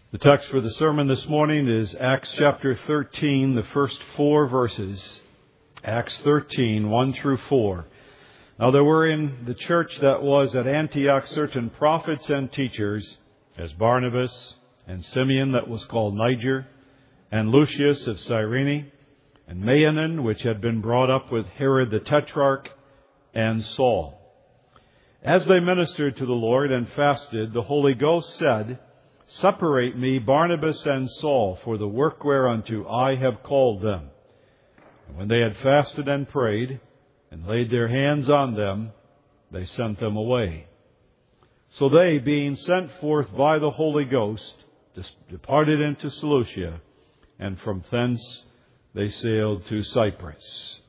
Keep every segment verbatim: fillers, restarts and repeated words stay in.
The text for the sermon this morning is Acts chapter thirteen, the first four verses. Acts thirteen, one through four. Now there were in the church that was at Antioch certain prophets and teachers, as Barnabas, and Simeon that was called Niger, and Lucius of Cyrene, and Manaen, which had been brought up with Herod the Tetrarch, and Saul. As they ministered to the Lord and fasted, the Holy Ghost said, "Separate me, Barnabas and Saul, for the work whereunto I have called them." And when they had fasted and prayed, and laid their hands on them, they sent them away. So they, being sent forth by the Holy Ghost, departed into Seleucia, and from thence they sailed to Cyprus.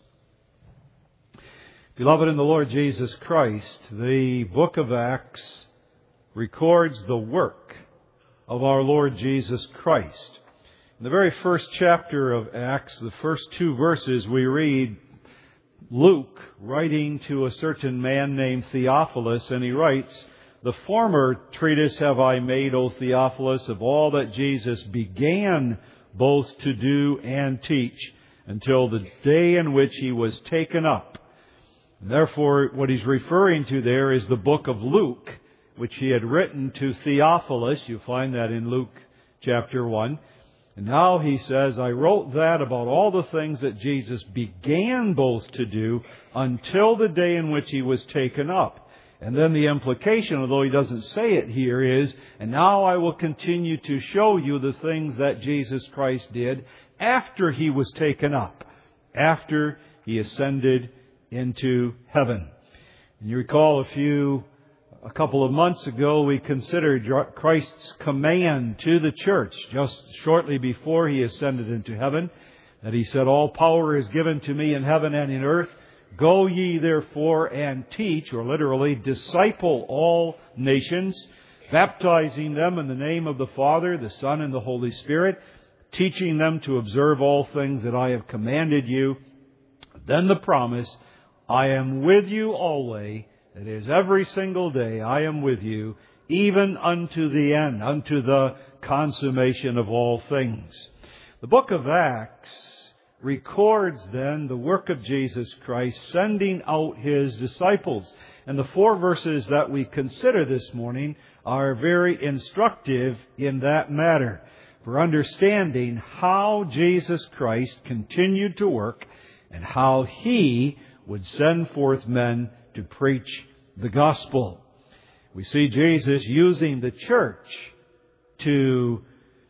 Beloved in the Lord Jesus Christ, the book of Acts records the work of our Lord Jesus Christ. In the very first chapter of Acts, the first two verses, we read Luke writing to a certain man named Theophilus, and he writes, "The former treatise have I made, O Theophilus, of all that Jesus began both to do and teach, until the day in which he was taken up." And therefore, what he's referring to there is the book of Luke, which he had written to Theophilus. You find that in Luke chapter one. And now he says, "I wrote that about all the things that Jesus began both to do until the day in which he was taken up." And then the implication, although he doesn't say it here, is, "And now I will continue to show you the things that Jesus Christ did after he was taken up, after he ascended into heaven." And you recall a few A couple of months ago, we considered Christ's command to the church just shortly before he ascended into heaven, that he said, "All power is given to me in heaven and in earth. Go ye therefore and teach," or literally disciple, "all nations, baptizing them in the name of the Father, the Son, and the Holy Spirit, teaching them to observe all things that I have commanded you." Then the promise, "I am with you always." It is every single day I am with you, even unto the end, unto the consummation of all things. The book of Acts records then the work of Jesus Christ sending out His disciples. And the four verses that we consider this morning are very instructive in that matter, for understanding how Jesus Christ continued to work and how He would send forth men to preach the gospel. We see Jesus using the church to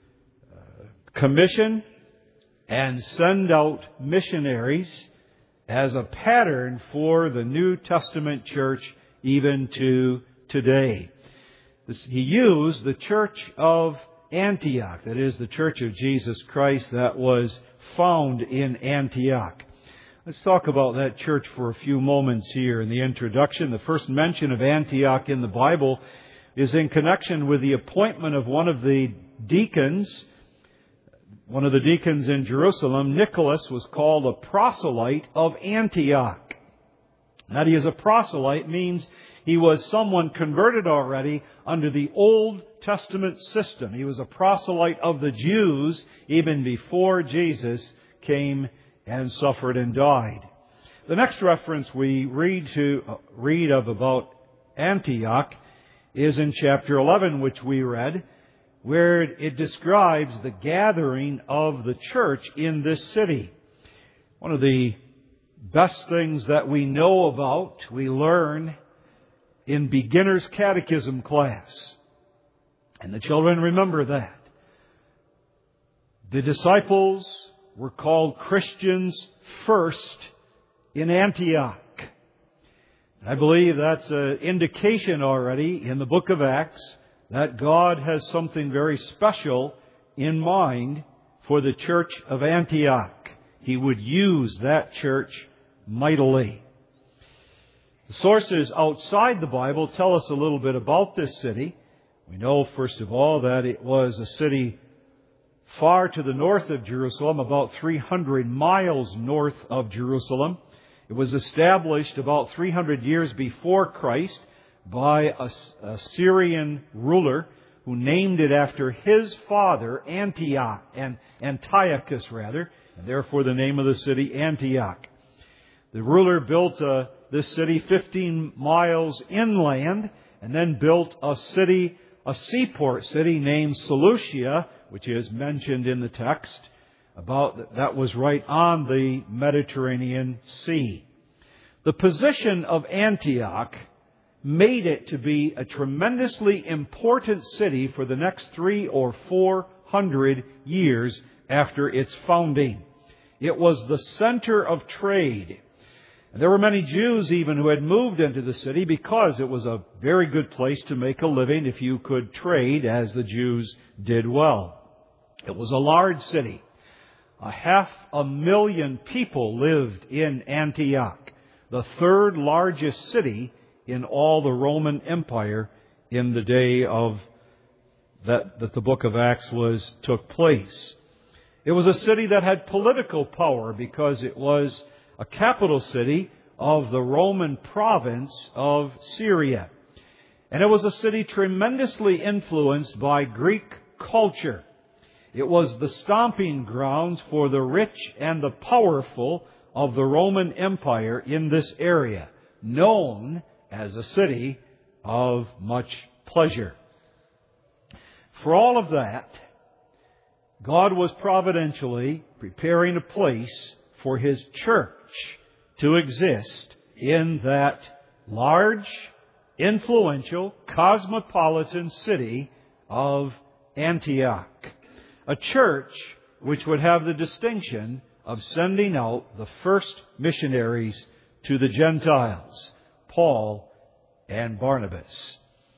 uh, commission and send out missionaries as a pattern for the New Testament church even to today. This, he used the church of Antioch, that is the church of Jesus Christ that was found in Antioch. Let's talk about that church for a few moments here in the introduction. The first mention of Antioch in the Bible is in connection with the appointment of one of the deacons. One of the deacons in Jerusalem, Nicholas, was called a proselyte of Antioch. That he is a proselyte means he was someone converted already under the Old Testament system. He was a proselyte of the Jews even before Jesus came and suffered and died. The next reference we read to uh, read of about Antioch is in chapter eleven, which we read, where it describes the gathering of the church in this city. One of the best things that we know about, we learn in beginner's catechism class. And the children remember that. The disciples were called Christians first in Antioch. I believe that's an indication already in the book of Acts that God has something very special in mind for the church of Antioch. He would use that church mightily. The sources outside the Bible tell us a little bit about this city. We know, first of all, that it was a city far to the north of Jerusalem, about three hundred miles north of Jerusalem. It was established about three hundred years before Christ by a, a Syrian ruler who named it after his father, Antioch, and Antiochus rather, and therefore the name of the city, Antioch. The ruler built uh, this city fifteen miles inland, and then built a city, a seaport city named Seleucia, which is mentioned in the text, about that was right on the Mediterranean Sea. The position of Antioch made it to be a tremendously important city for the next three or four hundred years after its founding. It was the center of trade. And there were many Jews even who had moved into the city because it was a very good place to make a living if you could trade as the Jews did well. It was a large city. A half a million people lived in Antioch, the third largest city in all the Roman Empire in the day of that, that the book of Acts was took place. It was a city that had political power because it was a capital city of the Roman province of Syria. And it was a city tremendously influenced by Greek culture. It was the stomping grounds for the rich and the powerful of the Roman Empire in this area, known as a city of much pleasure. For all of that, God was providentially preparing a place for His church to exist in that large, influential, cosmopolitan city of Antioch. A church which would have the distinction of sending out the first missionaries to the Gentiles, Paul and Barnabas.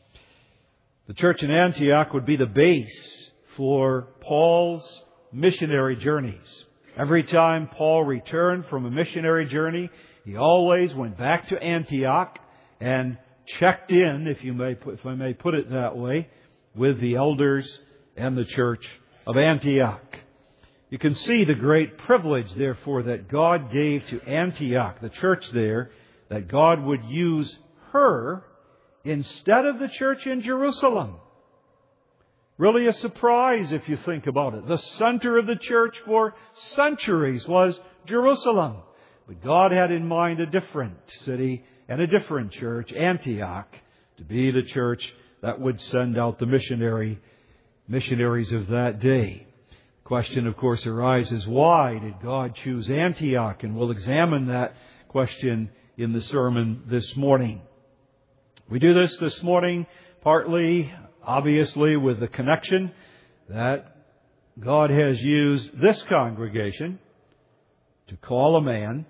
The church in Antioch would be the base for Paul's missionary journeys. Every time Paul returned from a missionary journey, he always went back to Antioch and checked in, if you may, if I may put it that way, with the elders and the church of Antioch. You can see the great privilege, therefore, that God gave to Antioch, the church there, that God would use her instead of the church in Jerusalem. Really a surprise if you think about it. The center of the church for centuries was Jerusalem. But God had in mind a different city and a different church, Antioch, to be the church that would send out the missionary missionaries of that day. The question, of course, arises, why did God choose Antioch? And we'll examine that question in the sermon this morning. We do this this morning partly, obviously, with the connection that God has used this congregation to call a man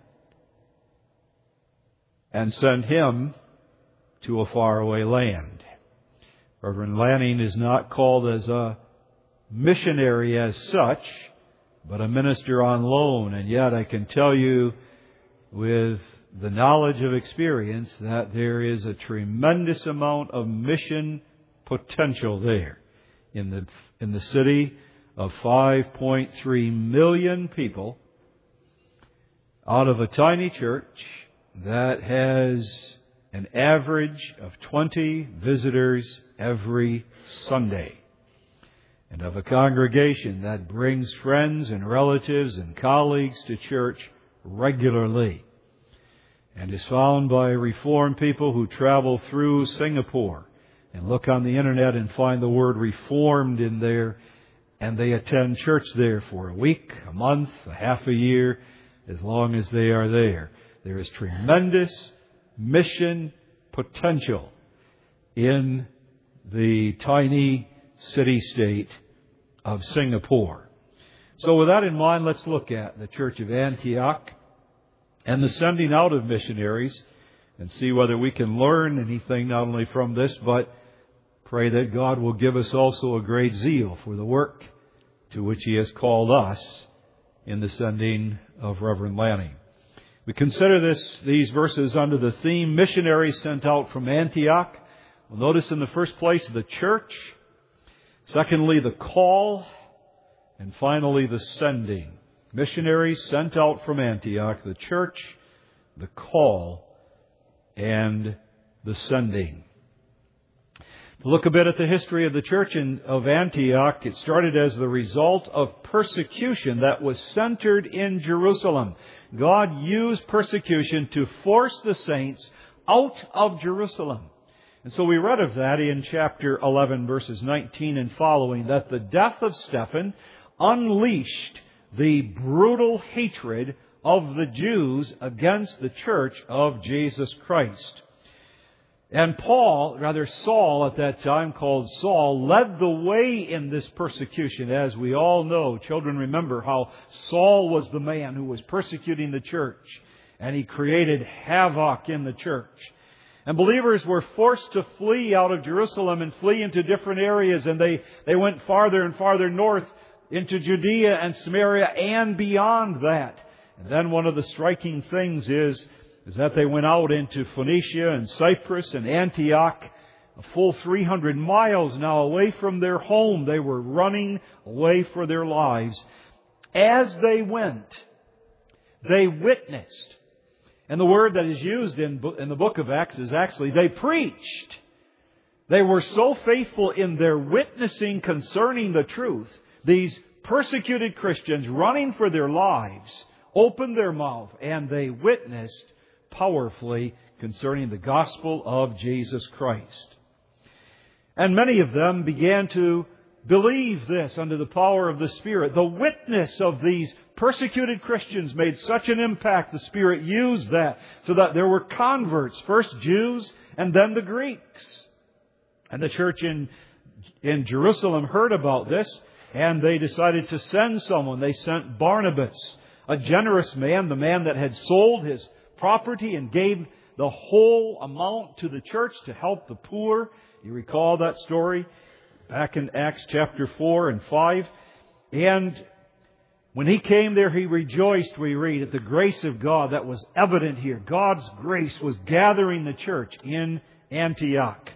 and send him to a faraway land. Reverend Lanning is not called as a missionary as such, but a minister on loan. And yet I can tell you with the knowledge of experience that there is a tremendous amount of mission potential there in the in the city of five point three million people, out of a tiny church that has an average of twenty visitors every Sunday, and of a congregation that brings friends and relatives and colleagues to church regularly, and is found by Reformed people who travel through Singapore and look on the internet and find the word Reformed in there, and they attend church there for a week, a month, a half a year, as long as they are there. There is tremendous mission potential in the tiny city-state of Singapore. So with that in mind, let's look at the Church of Antioch and the sending out of missionaries and see whether we can learn anything not only from this, but pray that God will give us also a great zeal for the work to which He has called us in the sending of Reverend Lanning. We consider this these verses under the theme, missionaries sent out from Antioch. We'll notice in the first place the church, secondly the call, and finally the sending. Missionaries sent out from Antioch, the church, the call, and the sending. Look a bit at the history of the church in, of Antioch. It started as the result of persecution that was centered in Jerusalem. God used persecution to force the saints out of Jerusalem. And so we read of that in chapter eleven, verses nineteen and following, that the death of Stephen unleashed the brutal hatred of the Jews against the church of Jesus Christ. And Paul, rather Saul at that time, called Saul, led the way in this persecution. As we all know, children, remember how Saul was the man who was persecuting the church. And he created havoc in the church. And believers were forced to flee out of Jerusalem and flee into different areas. And they, they went farther and farther north into Judea and Samaria and beyond that. And then one of the striking things is is that they went out into Phoenicia and Cyprus and Antioch, a full three hundred miles now away from their home. They were running away for their lives. As they went, they witnessed. And the word that is used in, in the book of Acts is actually they preached. They were so faithful in their witnessing concerning the truth. These persecuted Christians running for their lives opened their mouth and they witnessed powerfully concerning the gospel of Jesus Christ. And many of them began to believe this under the power of the Spirit. The witness of these persecuted Christians made such an impact, the Spirit used that so that there were converts, first Jews and then the Greeks. And the church in, in Jerusalem heard about this and they decided to send someone. They sent Barnabas, a generous man, the man that had sold his property and gave the whole amount to the church to help the poor. You recall that story back in Acts chapter four and five. And when he came there, he rejoiced, we read, at the grace of God that was evident here. God's grace was gathering the church in Antioch.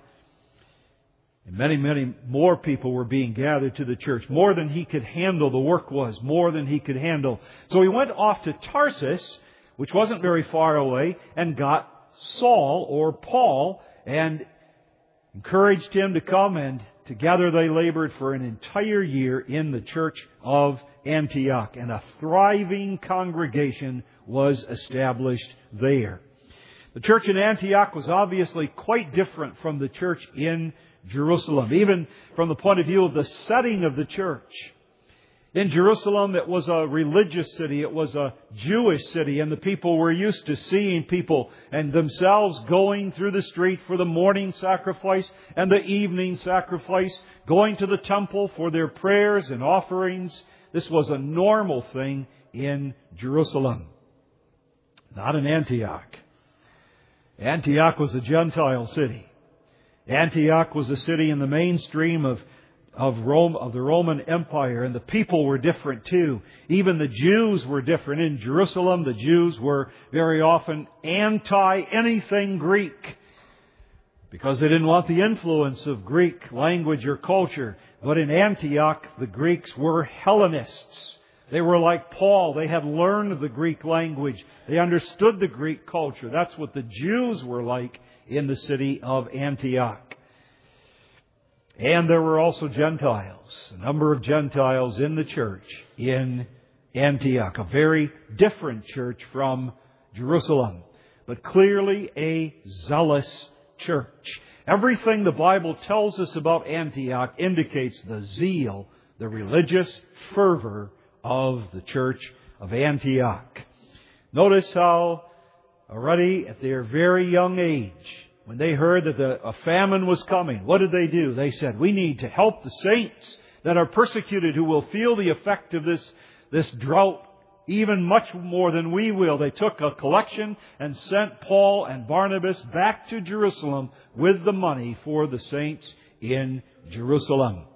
And many, many more people were being gathered to the church. More than he could handle. The work was more than he could handle. So he went off to Tarsus, which wasn't very far away, and got Saul or Paul and encouraged him to come, and together they labored for an entire year in the church of Antioch, and a thriving congregation was established there. The church in Antioch was obviously quite different from the church in Jerusalem, even from the point of view of the setting of the church. In Jerusalem, it was a religious city. It was a Jewish city. And the people were used to seeing people and themselves going through the street for the morning sacrifice and the evening sacrifice, going to the temple for their prayers and offerings. This was a normal thing in Jerusalem. Not in Antioch. Antioch was a Gentile city. Antioch was a city in the mainstream of Of Rome, of the Roman Empire, and the people were different too. Even the Jews were different. In Jerusalem, the Jews were very often anti anything Greek because they didn't want the influence of Greek language or culture. But in Antioch, the Greeks were Hellenists. They were like Paul. They had learned the Greek language. They understood the Greek culture. That's what the Jews were like in the city of Antioch. And there were also Gentiles, a number of Gentiles in the church in Antioch. A very different church from Jerusalem, but clearly a zealous church. Everything the Bible tells us about Antioch indicates the zeal, the religious fervor of the church of Antioch. Notice how already at their very young age, when they heard that the, a famine was coming, what did they do? They said, we need to help the saints that are persecuted who will feel the effect of this, this drought even much more than we will. They took a collection and sent Paul and Barnabas back to Jerusalem with the money for the saints in Jerusalem.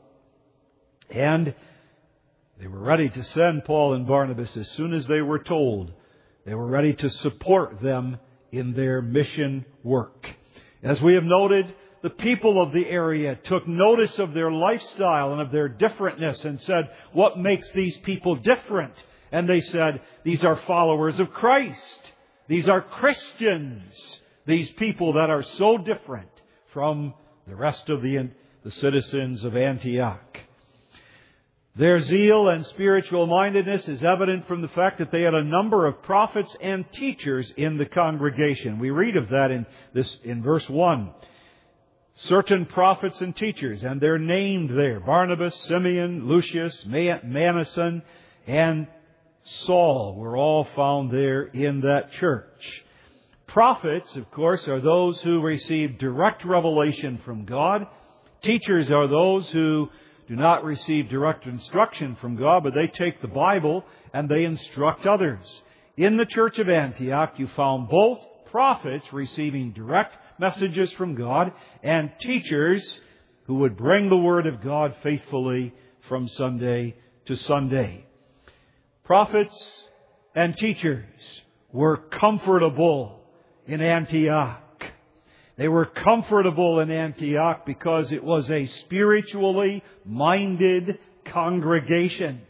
And they were ready to send Paul and Barnabas as soon as they were told. They were ready to support them in their mission work. As we have noted, the people of the area took notice of their lifestyle and of their differentness and said, what makes these people different? And they said, these are followers of Christ. These are Christians. These people that are so different from the rest of the, the citizens of Antioch. Their zeal and spiritual mindedness is evident from the fact that they had a number of prophets and teachers in the congregation. We read of that in this in verse one. Certain prophets and teachers, and they're named there. Barnabas, Simeon, Lucius, Manason, and Saul were all found there in that church. Prophets, of course, are those who receive direct revelation from God. Teachers are those who do not receive direct instruction from God, but they take the Bible and they instruct others. In the church of Antioch, you found both prophets receiving direct messages from God and teachers who would bring the Word of God faithfully from Sunday to Sunday. Prophets and teachers were comfortable in Antioch. They were comfortable in Antioch because it was a spiritually minded congregation.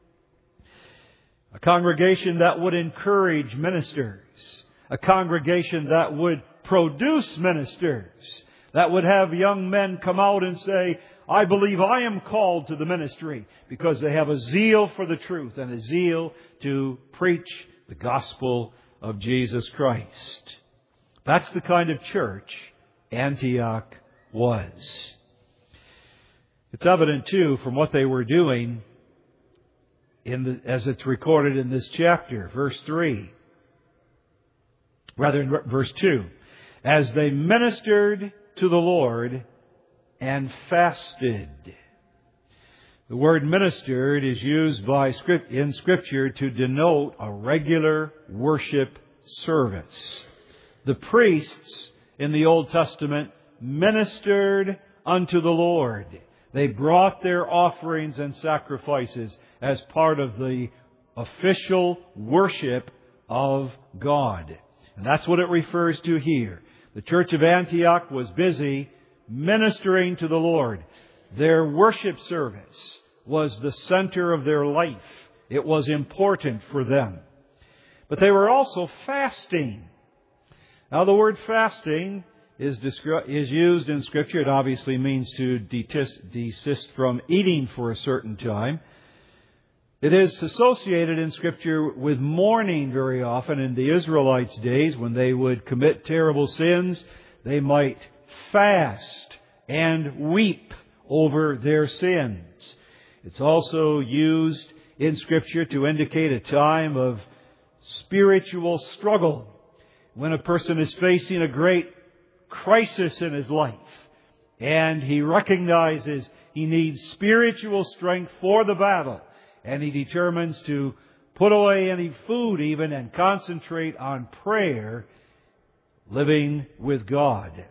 A congregation that would encourage ministers. A congregation that would produce ministers. That would have young men come out and say, I believe I am called to the ministry, because they have a zeal for the truth and a zeal to preach the gospel of Jesus Christ. That's the kind of church Antioch was. It's evident, too, from what they were doing in the, as it's recorded in this chapter, verse three. Rather, in verse two. As they ministered to the Lord and fasted. The word ministered is used by script, in Scripture to denote a regular worship service. The priests in the Old Testament ministered unto the Lord. They brought their offerings and sacrifices as part of the official worship of God. And that's what it refers to here. The church of Antioch was busy ministering to the Lord. Their worship service was the center of their life. It was important for them. But they were also fasting. Now, the word fasting is, descri- is used in Scripture. It obviously means to desist, desist from eating for a certain time. It is associated in Scripture with mourning very often. In the Israelites' days, when they would commit terrible sins, they might fast and weep over their sins. It's also used in Scripture to indicate a time of spiritual struggle, when a person is facing a great crisis in his life and he recognizes he needs spiritual strength for the battle, and he determines to put away any food even and concentrate on prayer, living with God.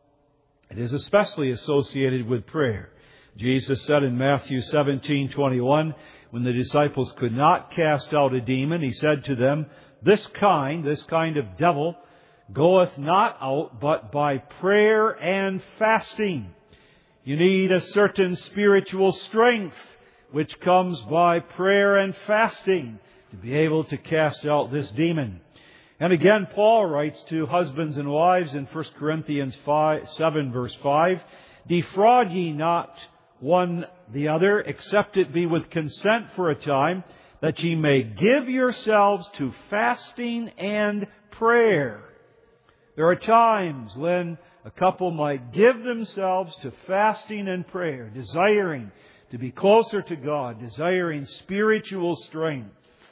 It is especially associated with prayer. Jesus said in Matthew seventeen twenty-one, when the disciples could not cast out a demon, He said to them, This kind, this kind of devil, goeth not out but by prayer and fasting. You need a certain spiritual strength which comes by prayer and fasting to be able to cast out this demon. And again, Paul writes to husbands and wives in First Corinthians five, seven, verse five, Defraud ye not one the other, except it be with consent for a time, that ye may give yourselves to fasting and prayer. There are times when a couple might give themselves to fasting and prayer, desiring to be closer to God, desiring spiritual strength.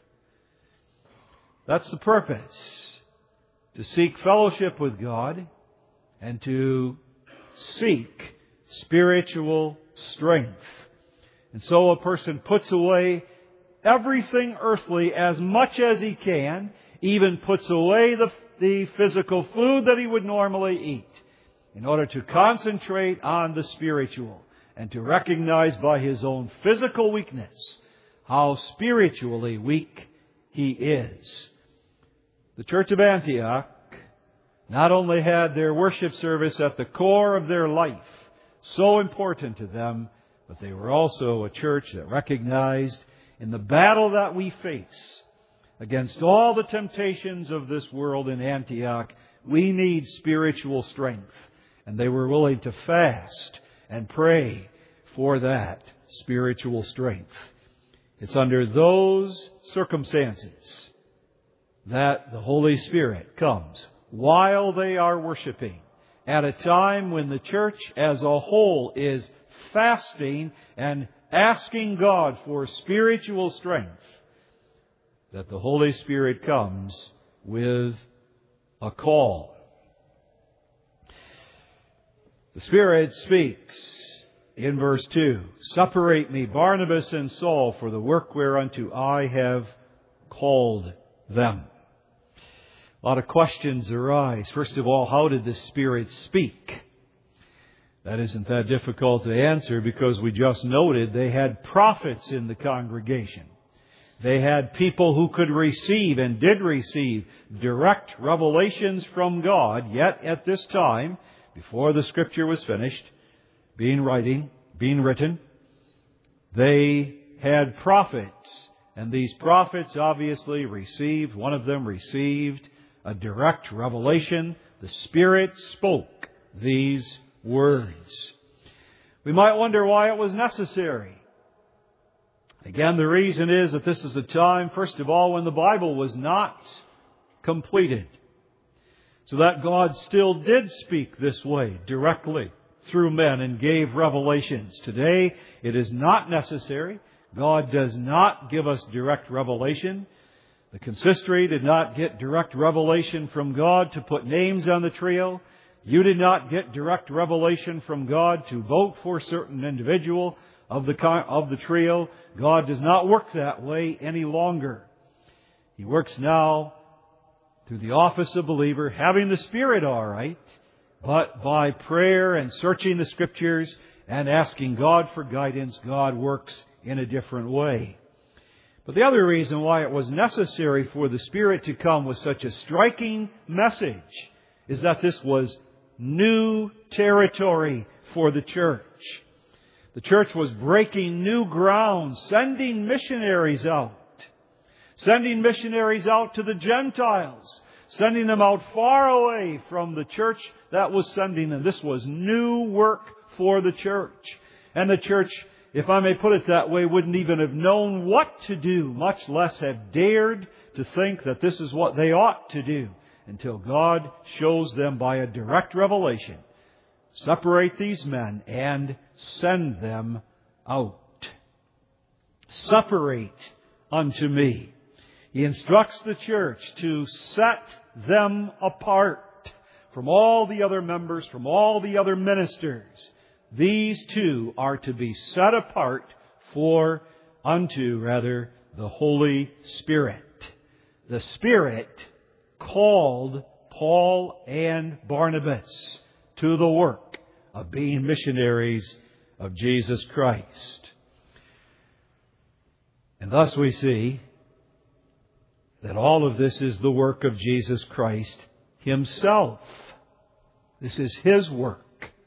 That's the purpose. To seek fellowship with God and to seek spiritual strength. And so a person puts away everything earthly as much as he can, even puts away the, the physical food that he would normally eat, in order to concentrate on the spiritual and to recognize by his own physical weakness how spiritually weak he is. The Church of Antioch not only had their worship service at the core of their life, so important to them, but they were also a church that recognized in the battle that we face against all the temptations of this world in Antioch, we need spiritual strength. And they were willing to fast and pray for that spiritual strength. It's under those circumstances that the Holy Spirit comes while they are worshiping, at a time when the church as a whole is fasting and asking God for spiritual strength, that the Holy Spirit comes with a call. The Spirit speaks in verse two, "Separate me, Barnabas and Saul, for the work whereunto I have called them." A lot of questions arise. First of all, how did the Spirit speak? That isn't that difficult to answer, because we just noted they had prophets in the congregation. They had people who could receive and did receive direct revelations from God, yet at this time, before the Scripture was finished, being writing, being written, they had prophets. And these prophets obviously received, one of them received a direct revelation. The Spirit spoke these words. We might wonder why it was necessary. Again, the reason is that this is a time, first of all, when the Bible was not completed. So that God still did speak this way, directly, through men, and gave revelations. Today, it is not necessary. God does not give us direct revelation. The consistory did not get direct revelation from God to put names on the trio. You did not get direct revelation from God to vote for a certain individual of the of the trio. God does not work that way any longer. He works now through the office of believer, having the Spirit all right, but by prayer and searching the Scriptures and asking God for guidance, God works in a different way. But the other reason why it was necessary for the Spirit to come with such a striking message is that this was new territory for the church. The church was breaking new ground, sending missionaries out. Sending missionaries out to the Gentiles. Sending them out far away from the church that was sending them. This was new work for the church. And the church, if I may put it that way, wouldn't even have known what to do, much less have dared to think that this is what they ought to do, until God shows them by a direct revelation. Separate these men and send them out. Separate unto me. He instructs the church to set them apart from all the other members, from all the other ministers. These two are to be set apart for, unto, rather, the Holy Spirit. The Spirit called Paul and Barnabas to the work of being missionaries of Jesus Christ. And thus we see that all of this is the work of Jesus Christ Himself. This is His work.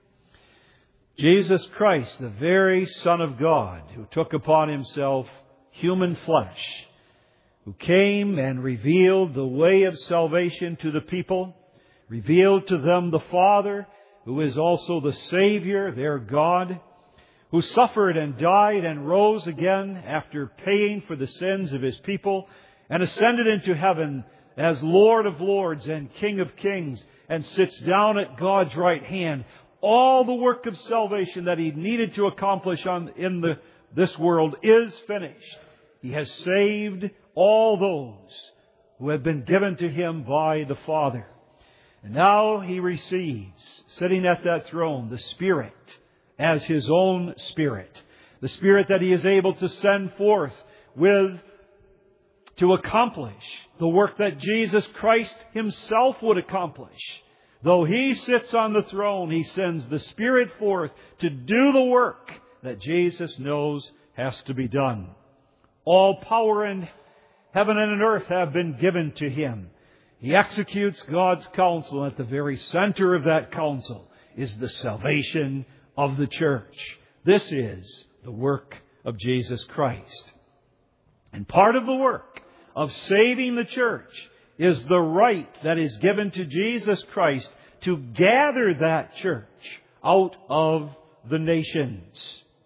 Jesus Christ, the very Son of God, who took upon Himself human flesh, who came and revealed the way of salvation to the people, revealed to them the Father, who is also the Savior, their God, who suffered and died and rose again after paying for the sins of His people, and ascended into heaven as Lord of Lords and King of Kings, and sits down at God's right hand. All the work of salvation that He needed to accomplish on, in the, this world is finished. He has saved all those who have been given to Him by the Father. And now He receives, sitting at that throne, the Spirit as His own Spirit. The Spirit that He is able to send forth with, to accomplish the work that Jesus Christ Himself would accomplish. Though He sits on the throne, He sends the Spirit forth to do the work that Jesus knows has to be done. All power in heaven and in earth have been given to Him. He executes God's counsel. At the very center of that counsel is the salvation of the church. This is the work of Jesus Christ. And part of the work of saving the church is the right that is given to Jesus Christ to gather that church out of the nations.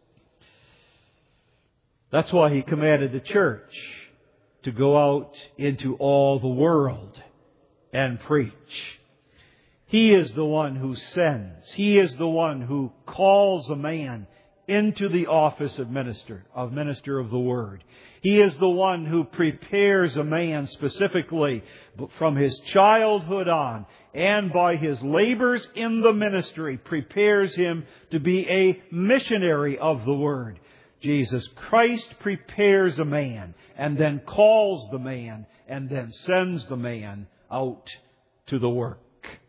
That's why He commanded the church to go out into all the world and preach. He is the one who sends. He is the one who calls a man into the office of minister, of minister of the Word. He is the one who prepares a man specifically from his childhood on, and by his labors in the ministry prepares him to be a missionary of the Word. Jesus Christ prepares a man and then calls the man and then sends the man out to the work.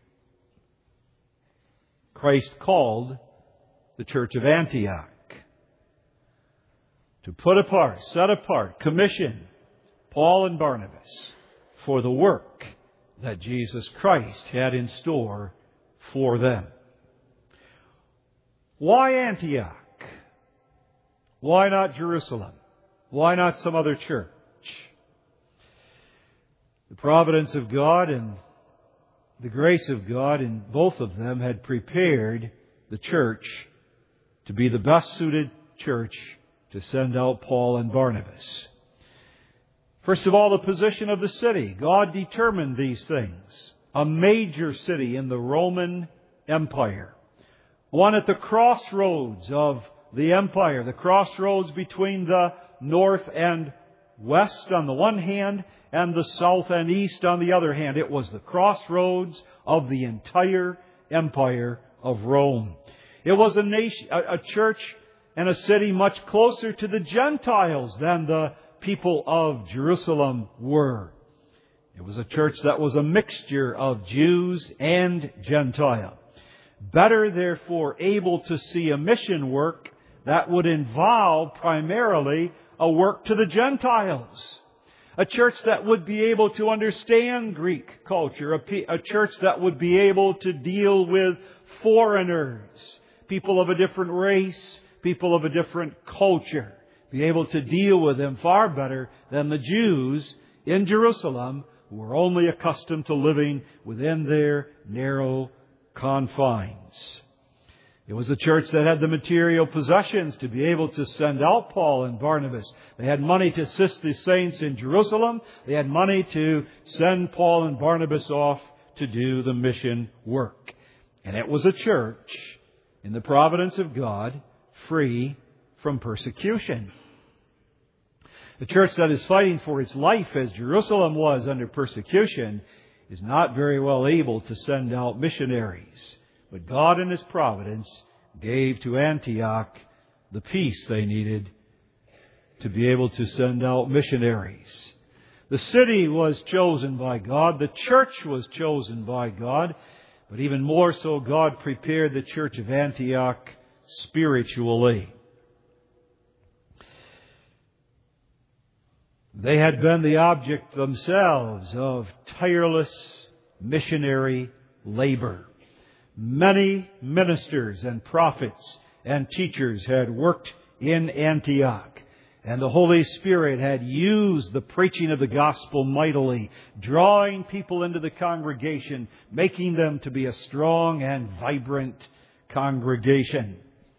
Christ called the church of Antioch to put apart, set apart, commission Paul and Barnabas for the work that Jesus Christ had in store for them. Why Antioch? Why not Jerusalem? Why not some other church? The providence of God and the grace of God in both of them had prepared the church to be the best suited church to send out Paul and Barnabas. First of all, the position of the city. God determined these things. A major city in the Roman Empire. One at the crossroads of the empire, the crossroads between the north and west on the one hand and the south and east on the other hand. It was the crossroads of the entire empire of Rome. It was a nation, a, a church and a city much closer to the Gentiles than the people of Jerusalem were. It was a church that was a mixture of Jews and Gentile. Better, therefore, able to see a mission work that would involve primarily a work to the Gentiles. A church that would be able to understand Greek culture. A, a church that would be able to deal with foreigners. People of a different race. People of a different culture. Be able to deal with them far better than the Jews in Jerusalem who were only accustomed to living within their narrow confines. It was a church that had the material possessions to be able to send out Paul and Barnabas. They had money to assist the saints in Jerusalem. They had money to send Paul and Barnabas off to do the mission work. And it was a church, in the providence of God, free from persecution. The church that is fighting for its life, as Jerusalem was under persecution, is not very well able to send out missionaries. But God in His providence gave to Antioch the peace they needed to be able to send out missionaries. The city was chosen by God. The church was chosen by God. But even more so, God prepared the church of Antioch spiritually. They had been the object themselves of tireless missionary labor. Many ministers and prophets and teachers had worked in Antioch, and the Holy Spirit had used the preaching of the gospel mightily, drawing people into the congregation, making them to be a strong and vibrant congregation.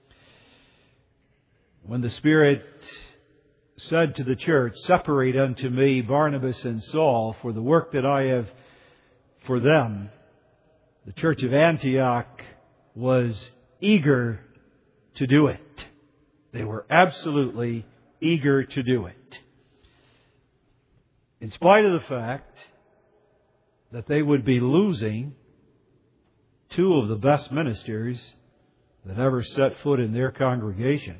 When the Spirit said to the church, "Separate unto me Barnabas and Saul for the work that I have for them," the church of Antioch was eager to do it. They were absolutely eager to do it. In spite of the fact that they would be losing two of the best ministers that ever set foot in their congregation,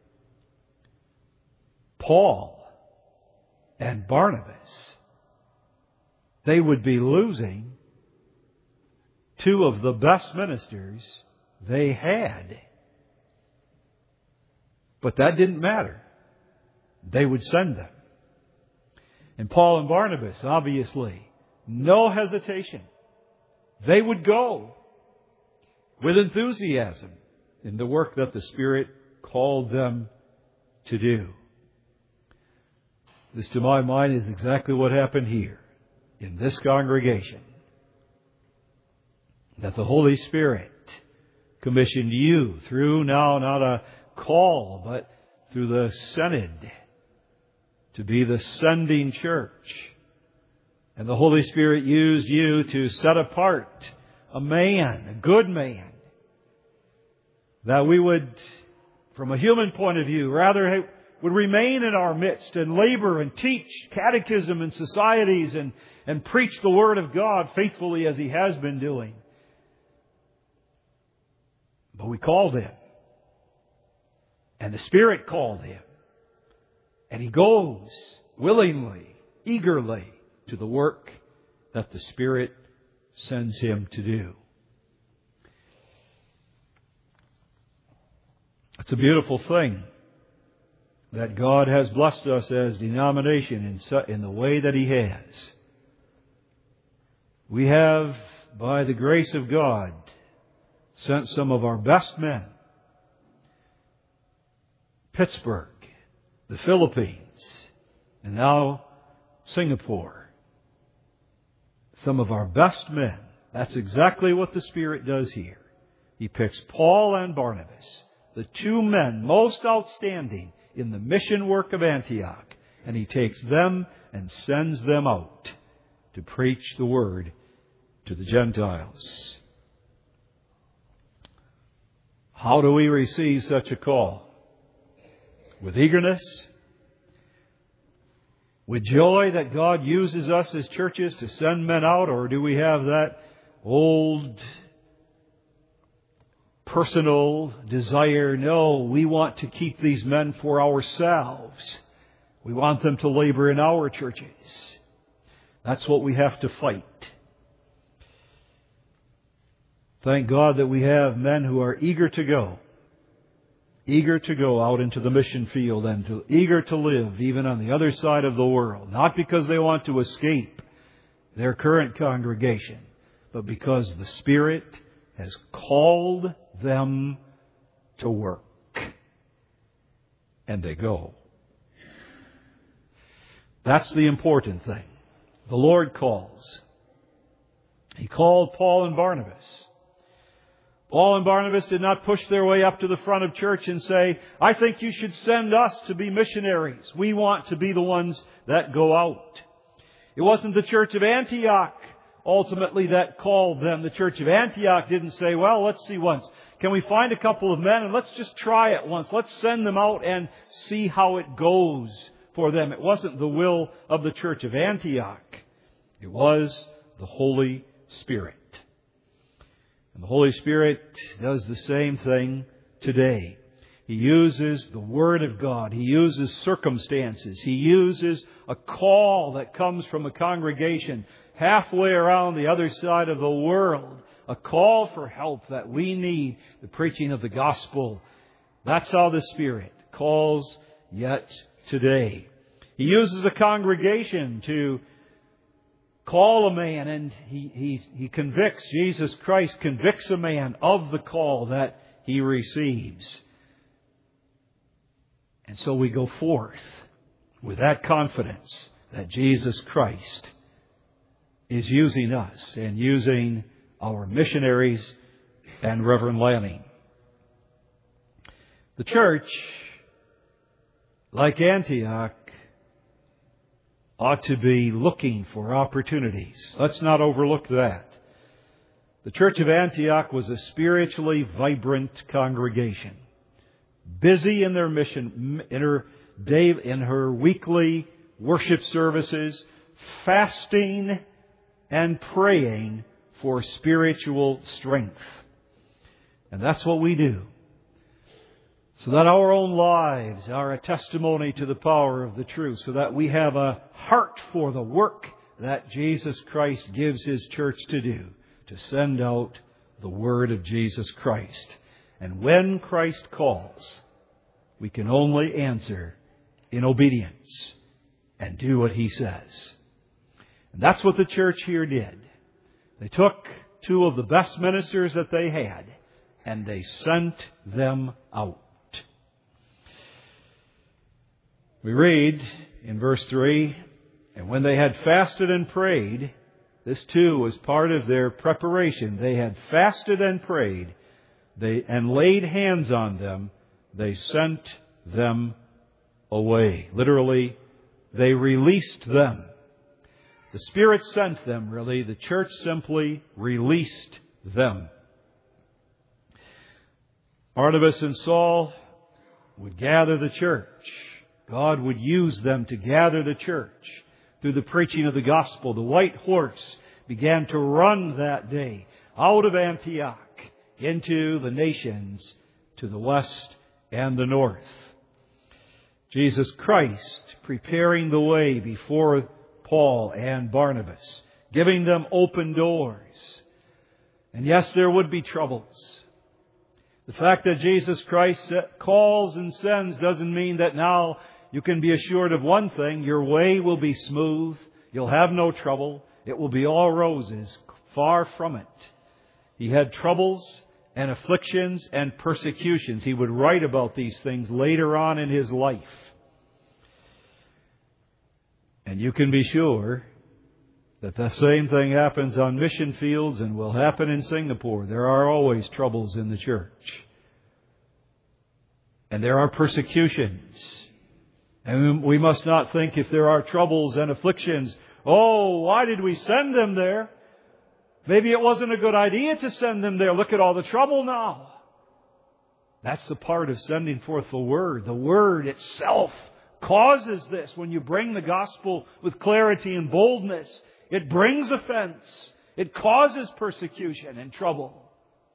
Paul and Barnabas, they would be losing two of the best ministers they had. But that didn't matter. They would send them. And Paul and Barnabas, obviously, no hesitation. They would go with enthusiasm in the work that the Spirit called them to do. This, to my mind, is exactly what happened here in this congregation. that the Holy Spirit commissioned you through now not a call, but through the Synod to be the sending church. And the Holy Spirit used you to set apart a man, a good man, that we would, from a human point of view, rather would remain in our midst and labor and teach catechism in societies and, and preach the Word of God faithfully as he has been doing. But we called him. And the Spirit called him. And he goes willingly, eagerly to the work that the Spirit sends him to do. It's a beautiful thing that God has blessed us as denomination in, in the way that He has. We have, by the grace of God, sent some of our best men. Pittsburgh, the Philippines, and now Singapore. Some of our best men. That's exactly what the Spirit does here. He picks Paul and Barnabas, the two men most outstanding in the mission work of Antioch, and He takes them and sends them out to preach the Word to the Gentiles. How do we receive such a call? With eagerness? With joy that God uses us as churches to send men out? Or do we have that old personal desire? No, we want to keep these men for ourselves. We want them to labor in our churches. That's what we have to fight. Thank God that we have men who are eager to go. Eager to go out into the mission field and to, eager to live even on the other side of the world. Not because they want to escape their current congregation, but because the Spirit has called them to work. And they go. That's the important thing. The Lord calls. He called Paul and Barnabas. Paul and Barnabas did not push their way up to the front of church and say, I think you should send us to be missionaries. We want to be the ones that go out. It wasn't the church of Antioch ultimately that called them. The church of Antioch didn't say, well, let's see once. Can we find a couple of men and let's just try it once. Let's send them out and see how it goes for them. It wasn't the will of the church of Antioch. It was the Holy Spirit. And the Holy Spirit does the same thing today. He uses the Word of God. He uses circumstances. He uses a call that comes from a congregation halfway around the other side of the world. A call for help that we need, the preaching of the gospel. That's how the Spirit calls yet today. He uses a congregation to call a man, and he, he, he convicts, Jesus Christ convicts a man of the call that he receives. And so we go forth with that confidence that Jesus Christ is using us and using our missionaries and Reverend Lanning. The church, like Antioch, ought to be looking for opportunities. Let's not overlook that. The church of Antioch was a spiritually vibrant congregation, busy in their mission, in her day, in her weekly worship services, fasting and praying for spiritual strength. And that's what we do. So that our own lives are a testimony to the power of the truth. So that we have a heart for the work that Jesus Christ gives His church to do. To send out the Word of Jesus Christ. And when Christ calls, we can only answer in obedience and do what He says. And that's what the church here did. They took two of the best ministers that they had and they sent them out. We read in verse three, and when they had fasted and prayed, This too was part of their preparation. They had fasted and prayed they, and laid hands on them. They sent them away. Literally, they released them. The Spirit sent them, really. The church simply released them. Barnabas and Saul would gather the church. God would use them to gather the church. Through the preaching of the gospel, the white horse began to run that day out of Antioch into the nations to the west and the north. Jesus Christ preparing the way before Paul and Barnabas, giving them open doors. And yes, there would be troubles. The fact that Jesus Christ calls and sends doesn't mean that now you can be assured of one thing: your way will be smooth. You'll have no trouble. It will be all roses. Far from it. He had troubles and afflictions and persecutions. He would write about these things later on in his life. And you can be sure that the same thing happens on mission fields and will happen in Singapore. There are always troubles in the church. And there are persecutions. And we must not think, if there are troubles and afflictions, oh, why did we send them there? Maybe it wasn't a good idea to send them there. Look at all the trouble now. That's the part of sending forth the Word. The Word itself causes this. When you bring the gospel with clarity and boldness, it brings offense. It causes persecution and trouble.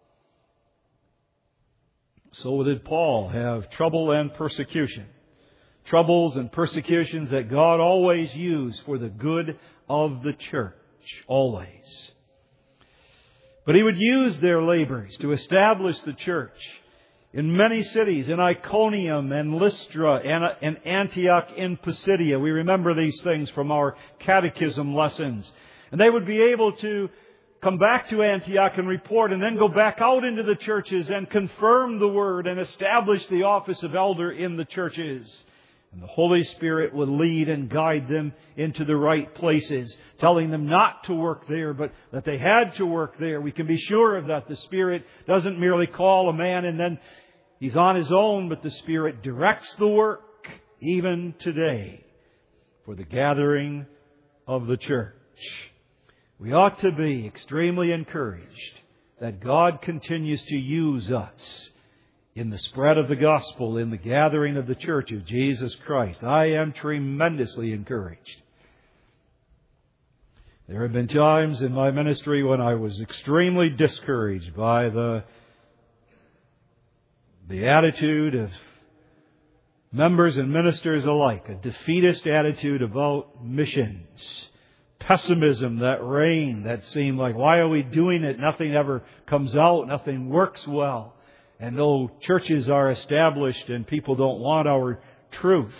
So did Paul have trouble and persecution. Troubles and persecutions that God always used for the good of the church. Always. But He would use their labors to establish the church in many cities, in Iconium and Lystra and Antioch in Pisidia. We remember these things from our catechism lessons. And they would be able to come back to Antioch and report, and then go back out into the churches and confirm the Word and establish the office of elder in the churches. And the Holy Spirit would lead and guide them into the right places, telling them not to work there, but that they had to work there. We can be sure of that. The Spirit doesn't merely call a man and then he's on his own, but the Spirit directs the work even today for the gathering of the church. We ought to be extremely encouraged that God continues to use us in the spread of the gospel, in the gathering of the church of Jesus Christ. I am tremendously encouraged. There have been times in my ministry when I was extremely discouraged by the, the attitude of members and ministers alike, a defeatist attitude about missions. Pessimism that reigned, that seemed like, why are we doing it? Nothing ever comes out. Nothing works well. And though churches are established and people don't want our truth,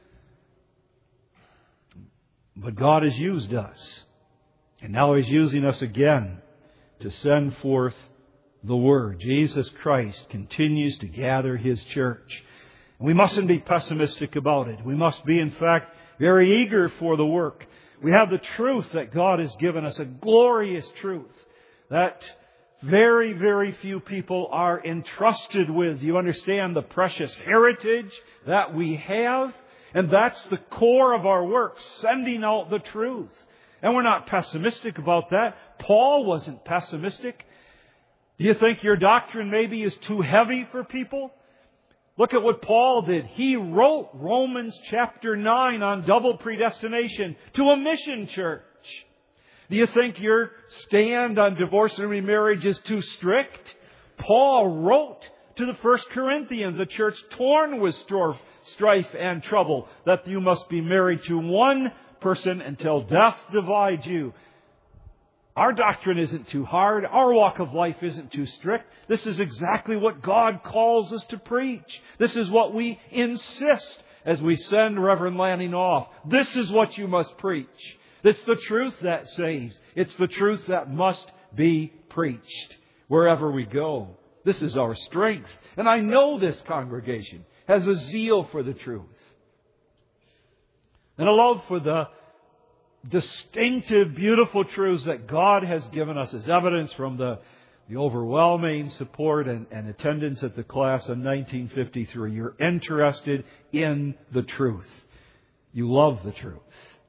but God has used us. And now He's using us again to send forth the Word. Jesus Christ continues to gather His church. We mustn't be pessimistic about it. We must be, in fact, very eager for the work. We have the truth that God has given us, a glorious truth that very, very few people are entrusted with. You understand the precious heritage that we have? And that's the core of our work, sending out the truth. And we're not pessimistic about that. Paul wasn't pessimistic. Do you think your doctrine maybe is too heavy for people? Look at what Paul did. He wrote Romans chapter nine on double predestination to a mission church. Do you think your stand on divorce and remarriage is too strict? Paul wrote to the First Corinthians, a church torn with strife and trouble, that you must be married to one person until death divides you. Our doctrine isn't too hard. Our walk of life isn't too strict. This is exactly what God calls us to preach. This is what we insist as we send Reverend Lanning off. This is what you must preach. It's the truth that saves. It's the truth that must be preached wherever we go. This is our strength. And I know this congregation has a zeal for the truth and a love for the distinctive, beautiful truths that God has given us as evidence from the, the overwhelming support and, and attendance at the class in nineteen fifty-three. You're interested in the truth. You love the truth.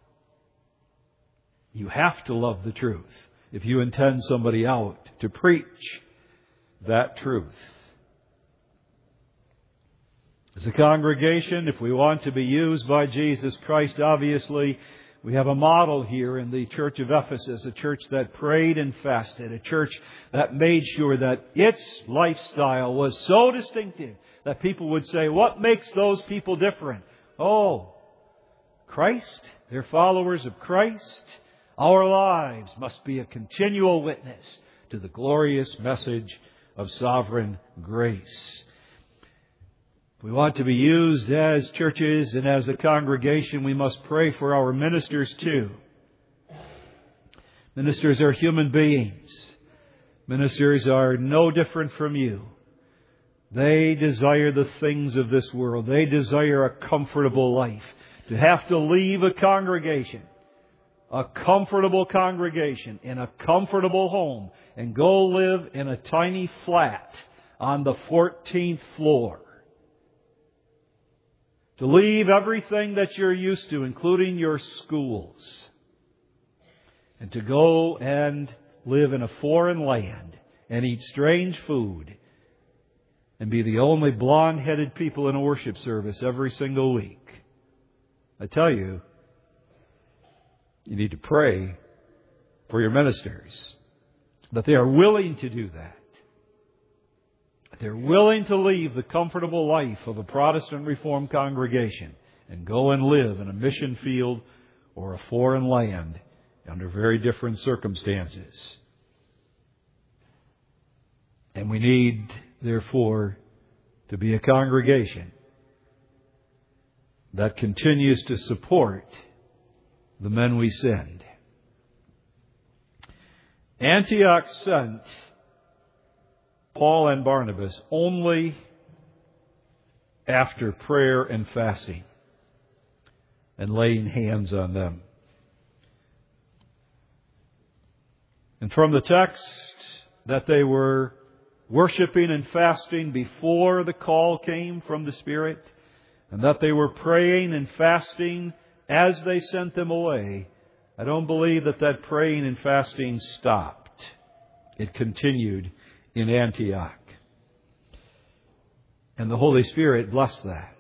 You have to love the truth if you intend somebody out to preach that truth. As a congregation, if we want to be used by Jesus Christ, obviously, we have a model here in the church of Ephesus, a church that prayed and fasted, a church that made sure that its lifestyle was so distinctive that people would say, what makes those people different? Oh, Christ, they're followers of Christ. Our lives must be a continual witness to the glorious message of sovereign grace. We want to be used as churches and as a congregation. We must pray for our ministers too. Ministers are human beings. Ministers are no different from you. They desire the things of this world. They desire a comfortable life. To have to leave a congregation, a comfortable congregation in a comfortable home, and go live in a tiny flat on the fourteenth floor. To leave everything that you're used to, including your schools, and to go and live in a foreign land and eat strange food and be the only blonde-headed people in a worship service every single week. I tell you, you need to pray for your ministers that they are willing to do that. They're willing to leave the comfortable life of a Protestant Reformed congregation and go and live in a mission field or a foreign land under very different circumstances. And we need, therefore, to be a congregation that continues to support the men we send. Antioch sent Paul and Barnabas only after prayer and fasting and laying hands on them. And from the text that they were worshiping and fasting before the call came from the Spirit, and that they were praying and fasting as they sent them away, I don't believe that that praying and fasting stopped. It continued in Antioch. And the Holy Spirit blessed that.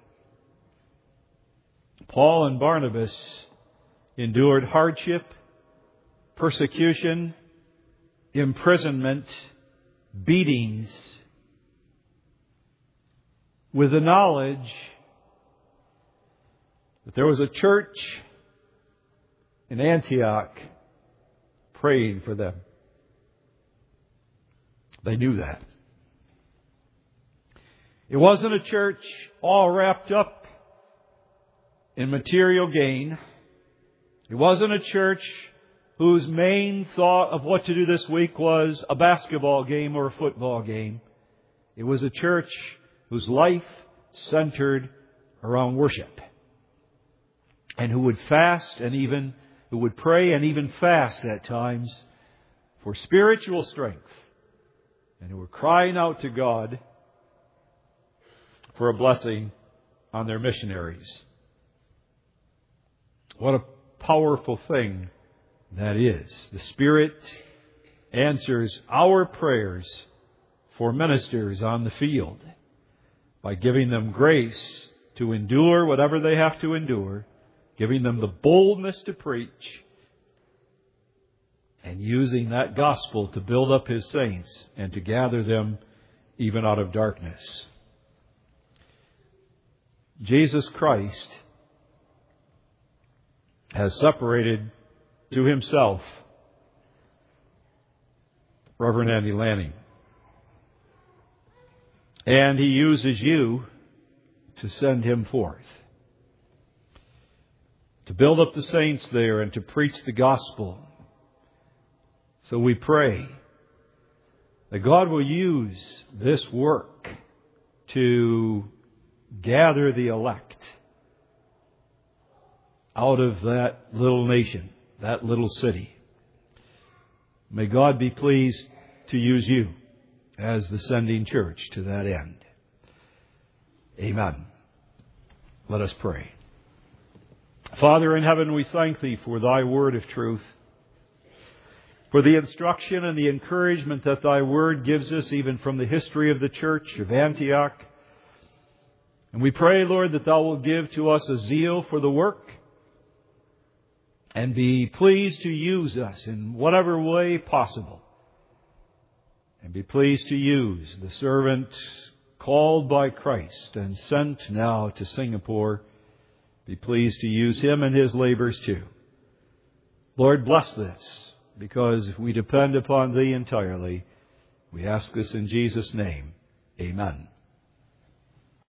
Paul and Barnabas endured hardship, persecution, imprisonment, beatings, with the knowledge that there was a church in Antioch praying for them. They knew that. It wasn't a church all wrapped up in material gain. It wasn't a church whose main thought of what to do this week was a basketball game or a football game. It was a church whose life centered around worship, and who would fast and even who would pray and even fast at times for spiritual strength, and who were crying out to God for a blessing on their missionaries. What a powerful thing that is. The Spirit answers our prayers for ministers on the field by giving them grace to endure whatever they have to endure, giving them the boldness to preach, and using that gospel to build up His saints and to gather them even out of darkness. Jesus Christ has separated to Himself Reverend Andy Lanning. And He uses you to send him forth, to build up the saints there and to preach the gospel. So we pray that God will use this work to gather the elect out of that little nation that little city. May God be pleased to use you as the sending church to that end. Amen. Let us pray. Father in heaven, we thank Thee for Thy word of truth, for the instruction and the encouragement that Thy word gives us, even from the history of the church of Antioch. And we pray, Lord, that Thou will give to us a zeal for the work and be pleased to use us in whatever way possible. And be pleased to use the servant called by Christ and sent now to Singapore. Be pleased to use him in his labors too. Lord, bless this, because we depend upon Thee entirely. We ask this in Jesus' name. Amen.